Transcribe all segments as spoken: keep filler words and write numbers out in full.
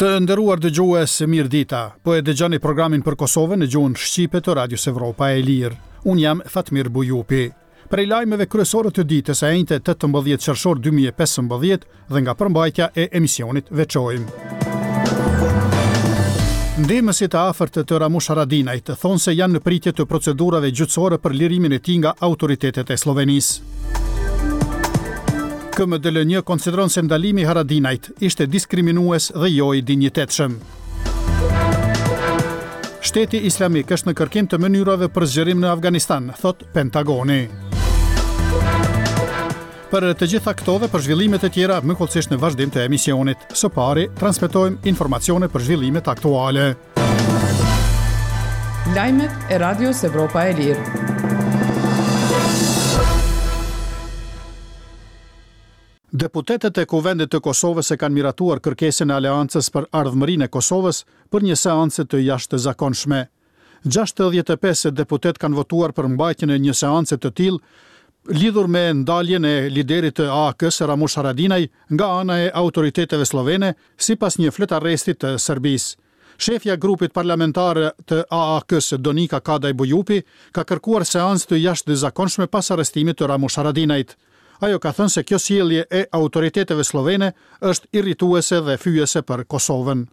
Të nderuar dëgjues, mirëdita. Po e dëgjoni programin për Kosovën në gjuhën shqipe të Radios Evropa e Lirë. Unë jam Fatmir Bujupi. Prej lajmeve kryesore të ditës së enjte tetëmbëdhjetë qershor dy mijë e pesëmbëdhjetë dhe nga përmbajtja e emisionit veçojmë. Ndihmësit e afërt të Ramush Haradinajt thonë se janë në pritje të procedurave gjyqësore për lirimin e tij nga autoritetet e Slovenisë. K M D L një konsideron se ndalimi i Haradinajt ishte diskriminues dhe jo i dinjitetshëm. Shteti Islamik është në kërkim të mënyrave për zgjerim në Afganistan, thot Pentagoni. Për të gjitha këto dhe për zhvillimet e tjera, më kollësisht në vazhdim të emisionit. Së pari, transmetojmë informacione për zhvillimet aktuale. Lajmet e Radios Evropa e Lirë. Deputetët e Kuvendit të Kosovës e kanë miratuar kërkesën e Aleancës për ardhmërinë e Kosovës për një seancë të jashtëzakonshme. gjashtëdhjetë e pesë deputet kanë votuar për mbajtjen e një seance të tillë lidhur me ndaljen e liderit të A A K-s Ramush Haradinaj nga ana e autoriteteve slovene sipas një fletarresti të Serbisë. Shefja e grupit parlamentar të A A K-s Donika Kadaj Bujupi ka kërkuar seancë të jashtëzakonshme pas arrestimit të Ramush Haradinajt. Ajo ka thënë se kjo sjellje e autoriteteve slovene është irrituese dhe fyese për Kosovën.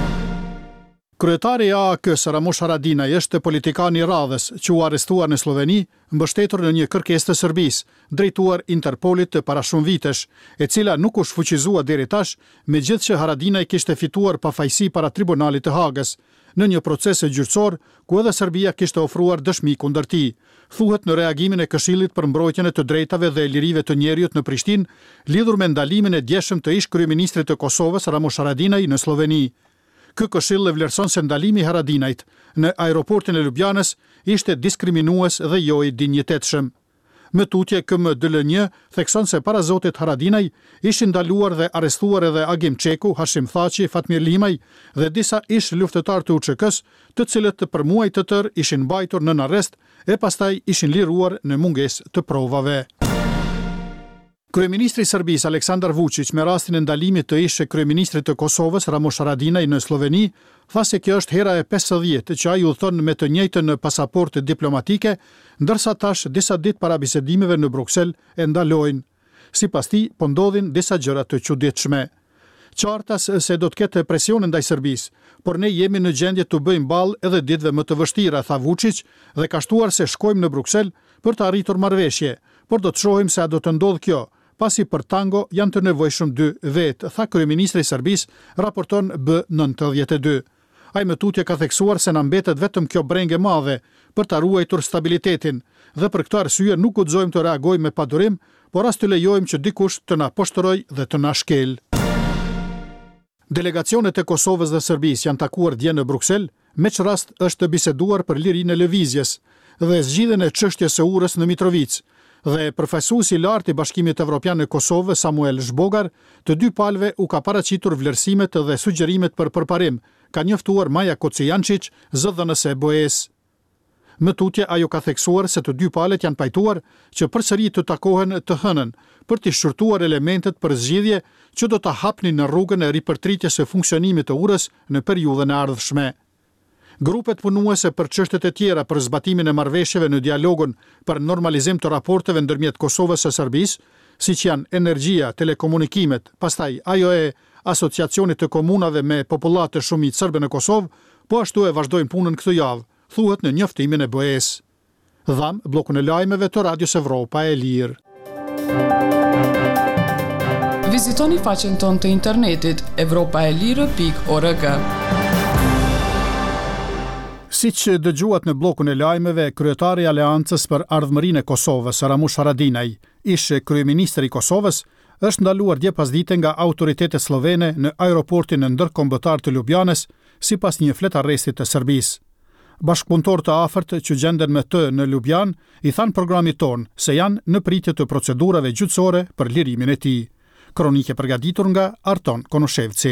Kryetari i A A K-s Ramush Haradinaj është politikan i radhës që u arrestuar në Sloveni, mbështetur në një kërkesë të Serbisë, drejtuar Interpolit të para shumë vitesh, e cila nuk u shfuqizua deri tash, megjithëse Haradinaj kishte fituar pafajësi para Tribunalit të Hagës, në një proces gjyqësor ku edhe Serbia kishte ofruar dëshmi kundër tij. Thuhet në reagimin e Këshillit për mbrojtjen e të drejtave dhe lirive të njerëzit në Prishtinë, lidhur me ndalimin e djeshëm të ish kryeministrit të Kosovës Ramush Haradinaj në Sloveni. Ky këshill e vlerëson se ndalimi i Haradinajt në aeroportin e Ljubljanës ishte diskriminues dhe jo i dinjitetshëm. Më tutje K M D L një thekson se para zotit Haradinaj ishin ndaluar dhe arrestuar edhe Agim Çeku, Hashim Thaçi, Fatmir Limaj dhe disa ish luftëtar të U Ç K-s, të cilët për muaj të tërë ishin mbajtur nën arrest e pastaj ishin liruar në mungesë të provave. Kryeministri i Serbisë Aleksandar Vučić me rastin e ndalimit të ish kryeministrit të Kosovës Ramush Haradinaj në Sloveni, tha se kjo është hera e pesëdhjetë që ai udhton me të njëjtën pasaportë diplomatike, ndërsa tash disa ditë para bisedimeve në Bruksel e ndalojnë. Sipas tij, po ndodhin disa gjëra të çuditshme. Qartas se do të ketë presion ndaj Serbisë, por ne jemi në gjendje të bëjmë ballë edhe ditëve më të vështira, tha Vučić, dhe ka shtuar se shkojmë në Bruksel për të arritur marrëveshje, por do të shohim se a do të ndodhë kjo. Pasi për tango janë të nevojshëm dy vetë, tha kryeministri i Serbisë, raporton B nëntëdhjetë e dy. Ai më tutje ka theksuar se na mbetet vetëm kjo brengë e madhe për ta ruajtur stabilitetin dhe për këtë arsye nuk guxojmë të reagojmë me padurim, por as të lejojmë që dikush të na poshtëroj dhe të na shkel. Delegacionet e Kosovës dhe Serbisë janë takuar dje në Bruksel, me që rast është biseduar për lirinë e lëvizjes dhe zgjidhjen e çështjes së urës në Mitrovic. Dhe përfaqësuesi i lartë i Bashkimit Evropian në Kosovë, Samuel Zhbogar, të dy palëve u ka paraqitur vlerësimet dhe sugjerimet për përparim, ka njoftuar Maja Kocijančić, zëdhënëse B E S. Më tutje ajo ka theksuar se të dy palët janë pajtuar që përsëri të takohen të hënën për të shqyrtuar elementet për zgjidhje që do ta hapnin në rrugën e ripërtritjes së funksionimit të urës në periudhën e ardhshme. Grupet punuese për çështjet e tjera për zbatimin e marrëveshjeve në dialogun për normalizim të raporteve ndërmjet Kosovës së Serbisë, siç janë energjia, telekomunikimet, pastaj ajo e asociacionit të komunave me popullat të shumit serbe në Kosovë, po ashtu e vazhdojnë punën këtë javë, thuhet në njoftimin e B E S. Dham bllokun e lajmeve të Radios Evropa e Lirë. Vizitoni faqen tonë të internetit evropa e lirë pikë org. Siç dëgjuat në bllokun e lajmeve, kryetari i Aleancës për ardhmërinë e Kosovës, Ramush Haradinaj, ish kryeministri i Kosovës, është ndaluar dje pasdite nga autoritetet slovene në aeroportin ndërkombëtar të Ljubljanës, sipas një fletarresti të Serbisë. Bashkëpunëtor të afërt që gjenden me të në Ljubljanë i thanë programit ton se janë në pritje të procedurave gjyqësore për lirimin e tij. Kronike përgatitur nga Arton Konoshevci.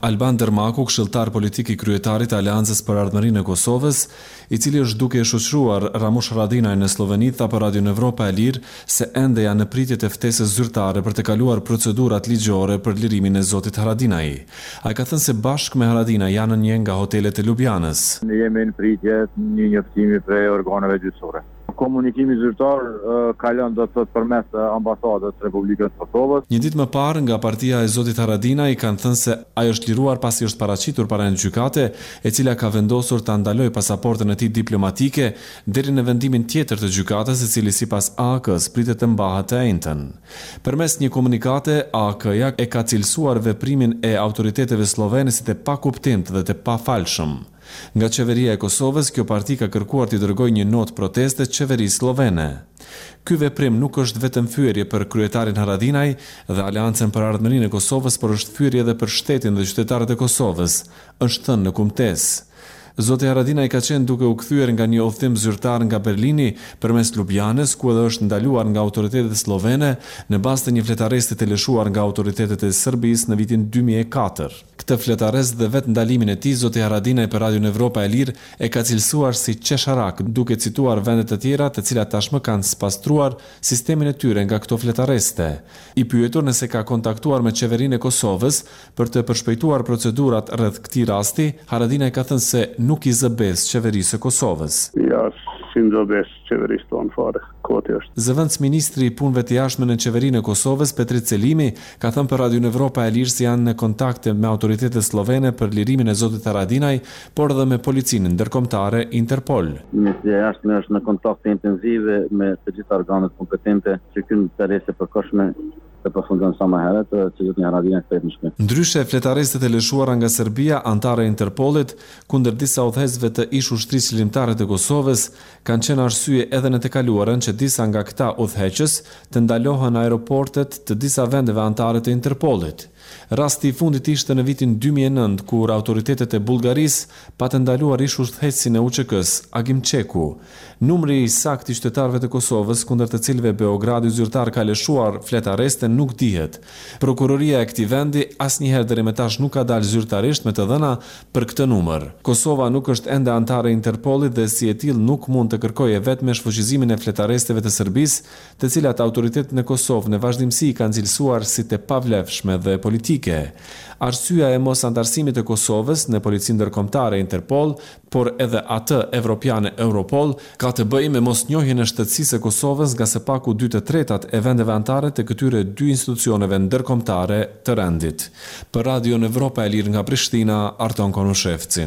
Alban Dermaku, këshilltar politik i kryetarit të Aleancës për Ardhmërinë e Kosovës, i cili është duke e shoqëruar Ramush Haradinaj në Sloveni, tha për Radio Evropa e Lirë se ende janë në pritje të ftesës zyrtare për të kaluar procedurat ligjore për lirimin e zotit Haradinaj. Ai ka thënë se bashkë me Haradinaj janë në një nga hotelet e Ljubljanës. Ne jemi në pritje një njoftimi prej organeve gjyqësore. Komunikimi zyrtar uh, kalon do të thotë përmes ambasadës Republikës së Kosovës. Një ditë më parë nga partia e zotit Haradinaj kanë thënë se ai është liruar pasi është paraqitur para një gjykate, e cila ka vendosur ta ndalojë pasaportën e tij diplomatike deri në vendimin tjetër të gjykatës, i cili sipas A K-s pritet të mbahet të njëjtën. Përmes një komunikate, A K-ja e ka cilësuar veprimin e autoriteteve slovene si të pakuptimt dhe të pafalshëm. Nga qeveria e Kosovës, kjo parti ka kërkuar t'i dërgojë një notë proteste qeverisë slovene. Ky veprim nuk është vetëm fyerje për kryetarin Haradinaj dhe Aleancën për Ardhmërinë e Kosovës, por është fyerje edhe për shtetin dhe qytetarët e Kosovës, është thënë në kumtesë. Zoti Haradinaj ka qenë duke u kthyer nga një udhëtim zyrtar nga Berlini përmes Ljubljanës, ku edhe është ndaluar nga autoritetet slovene në bazë të një fletaresti të lëshuar nga autoritetet e Serbisë në vitin dy mijë e katër. Këtë fletarest dhe vetë ndalimin e tij zoti Haradinaj për Radio Evropa e Lirë e ka cilësuar si qesharak, duke cituar vende të tjera të cilat tashmë kanë spastruar sistemin e tyre nga këto fletareste. I pyetur nëse ka kontaktuar me qeverinë e Kosovës për të përshpejtuar procedurat rreth këtij rasti, Haradinaj ka thënë se nuk i zëbes qeverisë e Kosovës. Ja, si zëbes qeverisë tonë fare, koti është. Zëvendës ministri i punëve të jashtme në qeverinë e Kosovës, Petrit Selimi, ka thënë për Radio Evropa e Lirë se janë në kontakte me autoritetet slovene për lirimin e zotit Haradinaj, por edhe me policinë ndërkombëtare Interpol. Ministria e jashtme është në kontakte intensive me të gjitha organet kompetente që kanë interese të përkohshme të përfundon sa më herët që zotin Haradinaj kthehet në shtëpi. Ndryshe, fletarestet e lëshuara nga Serbia, antare e Interpolit, kundër disa udhëhecësve të ish ushtrisë qëllimtare të Kosovës, kanë qenë arsye edhe në të kaluarën që disa nga këta udhëheqës të ndalohen aeroportet të disa vendeve antare të Interpolit. Rasti i fundit ishte në vitin dy mijë e nëntë, kur autoritetet e Bullgarisë pa të ndaluar ish udhëheqësin e U Q K-s, Agim Çeku. Numri i saktë i qytetarëve të Kosovës kundër të cilëve Beogradi zyrtar ka lëshuar fletareste nuk dihet. Prokuroria e këtij vendi asnjëherë deri më tash nuk ka dalë zyrtarisht me të dhëna për këtë numër. Kosova nuk është ende antare e Interpolit dhe si e tillë nuk mund të kërkojë vetëm shfuqizimin e fletaresteve të Serbisë, të cilat autoritetet në Kosovë në vazhdimsi kanë cilësuar si të pavlefshme dhe politike. Arsyeja e mos antarësimit të Kosovës në policinë ndërkombëtare Interpol, por edhe atë evropiane Europol, ka të bëjë me mosnjohjen e shtetësisë së Kosovës nga së paku dy të tretat e vendeve antare të këtyre dy institucioneve ndërkombëtare të rendit. Për Radio Evropa e Lirë nga Prishtina, Arton Konushevci.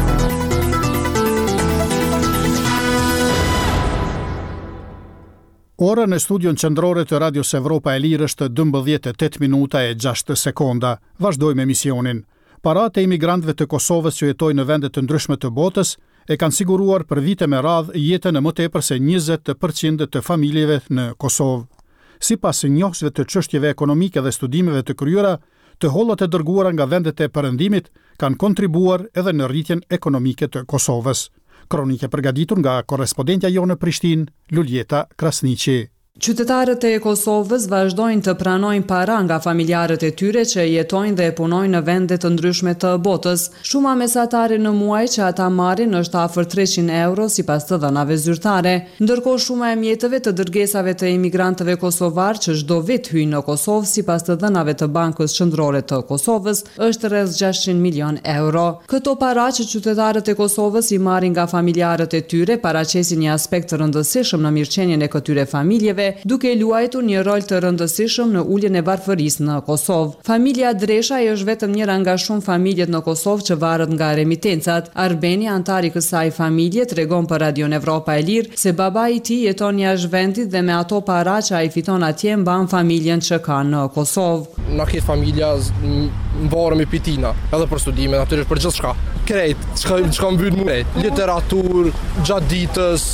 Ora në studion qendrore të Radios Evropa e Lirë është dymbëdhjetë e tetë minuta e gjashtë sekonda. Vazhdojmë emisionin. Paratë e imigrantëve të Kosovës që jetojnë në vende të ndryshme të botës e kanë siguruar për vite me radhë jetën e më tepër se njëzet përqind të familjeve në Kosovë. Sipas njohësve të çështjeve ekonomike dhe studimeve të kryera, të hollat e dërguara nga vendet e perëndimit kanë kontribuar edhe në rritjen ekonomike të Kosovës. Kronike përgatitur nga korrespondentja jonë në Prishtinë, Luljeta Krasniqi. Qytetarët e Kosovës vazhdojnë të pranojnë para nga familjarët e tyre që jetojnë dhe punojnë në vende të ndryshme të botës. Shuma mesatare në muaj që ata marrin është afër treqind euro sipas të dhënave zyrtare, ndërkohë shuma e mjetëve të dërgesave të imigrantëve kosovar që çdo vit hyjnë në Kosovë sipas të dhënave të Bankës Qendrore të Kosovës është rreth gjashtëqind milion euro. Këto para që qytetarët e Kosovës i marrin nga familjarët e tyre paraqesin një aspekt të rëndësishëm në mirëqenien e këtyre familjeve, duke luajtur një rol të rëndësishëm në uljen e varfërisë në Kosovë. Familja Dresha është vetëm njëra nga shumë familjet në Kosovë që varet nga remitencat. Arbeni, antari i kësaj familje, tregon për Radio Evropa e Lirë se babai i tij jeton jashtë vendit dhe me ato para që ai fiton atje mban familjen që ka në Kosovë. Na këtë familja mbarëm i pitina, edhe për studime, natyrisht për gjithçka. Krejt, çka çka mbyt mu. Literaturë, gjatë ditës,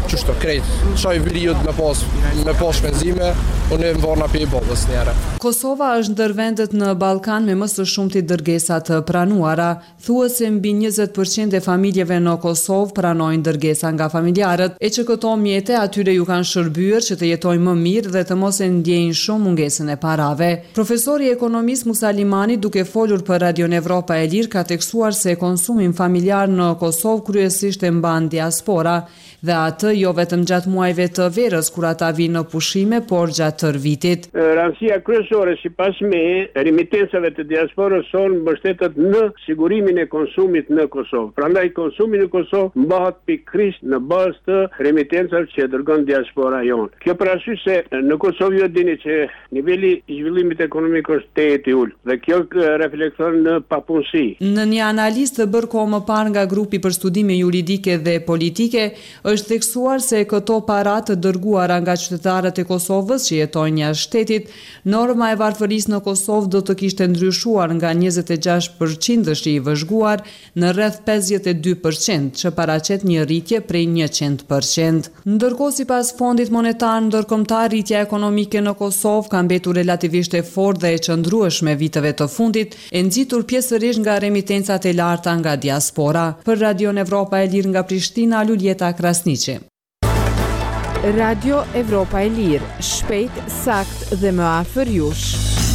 qështë të krejt. Qaj viliut me pas, me pas shpenzime, unë e më varna për i bobës njëre. Kosova është ndër vendet në Ballkan me më së shumti dërgesa të pranuara. Thuhet se mbi njëzet përqind e familjeve në Kosovë pranojnë dërgesa nga familjarët, e që këto mjete atyre ju kanë shërbyer që të jetojnë më mirë dhe të mos e ndjejnë shumë mungesën e parave. Profesori ekonomist Musa Limani, duke folur për Radion Evropa e Lirë, ka tekstuar se konsumin familjar në Kosovë kryesisht e mban diaspora dhe atë jo vetëm gjatë muajve të verës kur ata vinë në pushime, por gjatë tër vitit. Rëndësia kryesore sipas me remitencave të diasporës son mbështetet në sigurimin e konsumit në Kosovë. Prandaj konsumi në Kosovë mbahet pikërisht në bazë të remitencave që dërgon diaspora jonë. Kjo për arsye se në Kosovë ju dini që niveli i zhvillimit ekonomik është të ulët dhe kjo reflekton në papunësi. Në një analizë të bërë kohë më parë nga grupi për studime juridike dhe politike, është theksuar se këto para të dërguara nga qytetarët e Kosovës që jetojnë jashtë shtetit, norma e varfërisë në Kosovë do të kishte ndryshuar nga njëzet e gjashtë përqind i vëzhguar në rreth pesëdhjetë e dy përqind, që paraqet një rritje prej njëqind përqind. Ndërkohë sipas Fondit Monetar Ndërkombëtar, rritja ekonomike në Kosovë ka mbetur relativisht e fortë dhe e qëndrueshme viteve të fundit, e nxitur pjesërisht nga remitencat e larta nga diaspora. Për Radion Evropa e Lirë nga Prishtina, Luljeta Krasniqi. Radio Evropa e Lirë, shpejt, sakt dhe më afër jush.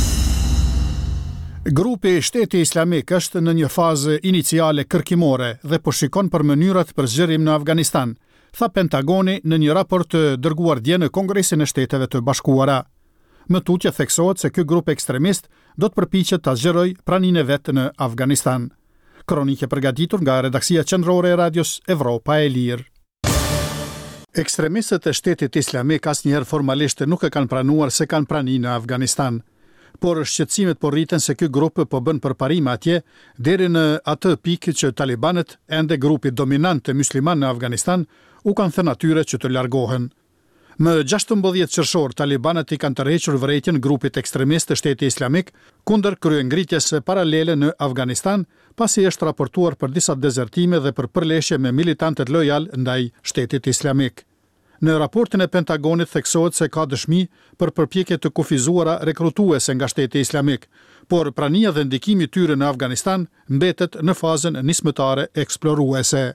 Grupi Shteti Islamik është në një fazë iniciale kërkimore dhe po shikon për mënyrat për zgjerim në Afganistan, tha Pentagoni në një raport të dërguar dje në Kongresin e Shteteve të Bashkuara. Më tutje theksohet se ky grup ekstremist do të përpiqet ta zgjerojë praninë e vet në Afganistan. Kronike përgatitur nga redaksia qendrore e Radios Evropa e Lirë. Ekstremistët e Shtetit Islamik asnjëherë formalisht nuk e kanë pranuar se kanë prani në Afganistan, por shqetësimet po rriten se ky grup po bën përparime atje deri në atë pikë që talibanët, ende grupi dominant të musliman në Afganistan, u kanë thënë atyre që të largohen. Më gjashtëmbëdhjetë qershor, talibanët i kanë tërhequr vërejtjen grupit ekstremist të Shtetit Islamik kundër kryengritjes paralele në Afganistan, pasi është raportuar për disa dezertime dhe për përleshje me militantët lojal ndaj Shtetit Islamik. Në raportin e Pentagonit theksohet se ka dëshmi për përpjekje të kufizuara rekrutuese nga Shteti Islamik, por prania dhe ndikimi i tyre në Afganistan mbetet në fazën nismëtare eksploruese.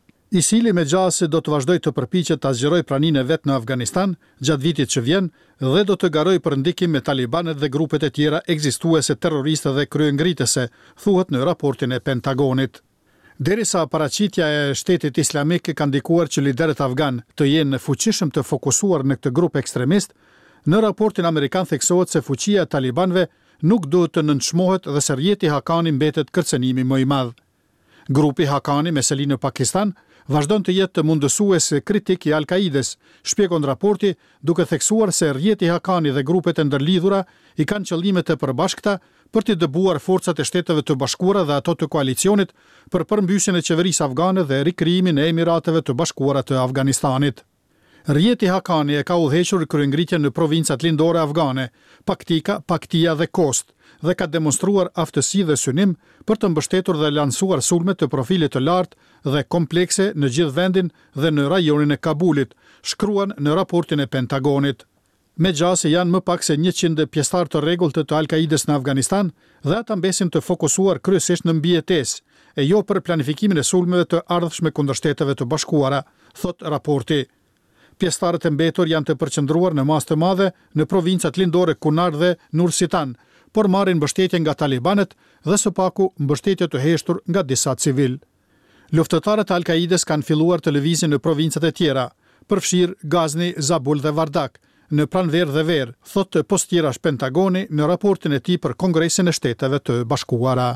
ISIL me gjase do të vazhdoj të përpiqet ta zgjerojë praninë e vet në Afganistan gjatë vitit që vjen dhe do të garojë për ndikim me talibanët dhe grupet e tjera ekzistuese terroriste dhe kryengritese, thuhet në raportin e Pentagonit. Derisa paraqitja e Shtetit Islamik ka ndikuar që liderët afgan të jenë fuqishëm të fokusuar në këtë grup ekstremist, në raportin amerikan theksohet se fuqia e talibanëve nuk duhet të nënçmohet dhe se rjeti Hakani mbetet kërcënimi më i madh. Grupi Hakani me seli në Pakistan vazhdon të jetë të mundësues kritik i Al-Kaides, shpjegon raporti, duke theksuar se rjeti Hakani dhe grupet e ndërlidhura i kanë qëllime të përbashkëta për të dëbuar forcat e Shteteve të Bashkuara dhe ato të koalicionit për përmbysjen e qeverisë afgane dhe rikrijimin e Emirateve të Bashkuara të Afganistanit. Rjeti Hakani e ka udhëhequr kryengritjen në provincat lindore afgane, Paktika, Paktia dhe Kost, dhe ka demonstruar aftësi dhe synim për të mbështetur dhe lansuar sulme të profilit të lartë dhe komplekse në gjithë vendin dhe në rajonin e Kabulit, shkruan në raportin e Pentagonit. Me gjase janë më pak se njëqind pjesëtar të rregullt të Al-Kaides në Afganistan dhe ata mbesin të fokusuar kryesisht në mbijetesë, e jo për planifikimin e sulmeve të ardhshme kundër Shteteve të Bashkuara, thot raporti. Pjesëtarët e mbetur janë të përqendruar në masë të madhe në provincat lindore Kunar dhe Nur-Sitan, por marrin mbështetje nga talibanët dhe së paku mbështetje të heshtur nga disa civil. Luftëtarët e Al-Kaides kanë filluar të lëvizin në provincat e tjera, përfshirë Ghazni, Zabul dhe Vardak, në pranverë dhe verë, thotë postirash Pentagoni në raportin e tij për Kongresin e Shteteve të Bashkuara.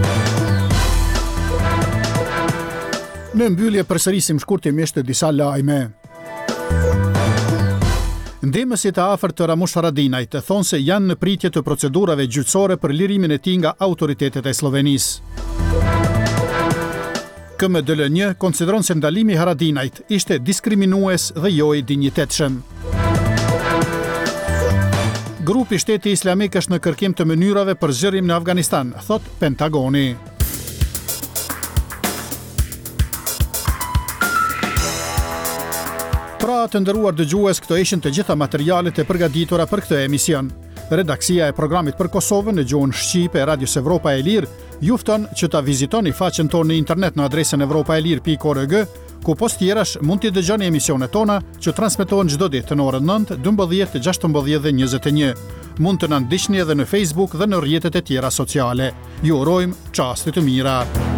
Në mbyllje përsërisim shkurtimisht disa lajme. Ndihmësit e afërt të Ramush Haradinajt thonë se janë në pritje të procedurave gjyqësore për lirimin e tij nga autoritetet e Slovenisë. K M D L një konsideron se ndalimi i Haradinajt ishte diskriminues dhe jo i dinjitetshëm. Grupi Shteti Islamik është në kërkim të mënyrave për zgjerim në Afganistan, thot Pentagoni. Pra të nderuar dëgjues, këto ishin të gjitha materialet e përgatitura për këtë emision. Redaksia e programit për Kosovën në gjuhën shqipe e Radios Evropa e Lirë ju fton që ta vizitoni faqen tonë në internet në adresën evropaelir pikë org, ku post tjerash mund t'i dëgjoni emisionet tona që transmetohen çdo ditë në orën nëntë, dymbëdhjetë, gjashtëmbëdhjetë dhe njëzet e një. Mund të na ndiqni edhe në Facebook dhe në rrjetet e tjera sociale. Ju urojmë çaste të mira.